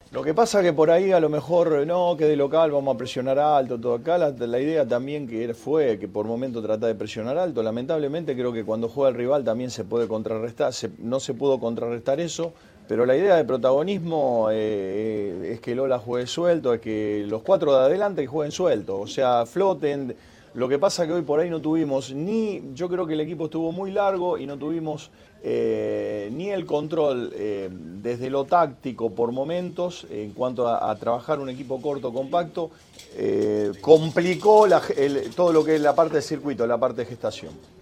Lo que pasa que por ahí a lo mejor no, que de local vamos a presionar alto, todo acá. La idea también fue que por momento trata de presionar alto. Lamentablemente creo que cuando juega el rival también se puede contrarrestar, no se pudo contrarrestar eso, pero la idea de protagonismo es que Lola juegue suelto, es que los cuatro de adelante jueguen suelto, o sea, floten. Lo que pasa que hoy por ahí no tuvimos yo creo que el equipo estuvo muy largo y no tuvimos ni el control desde lo táctico por momentos en cuanto a trabajar un equipo corto, compacto, complicó todo lo que es la parte de circuito, la parte de gestación.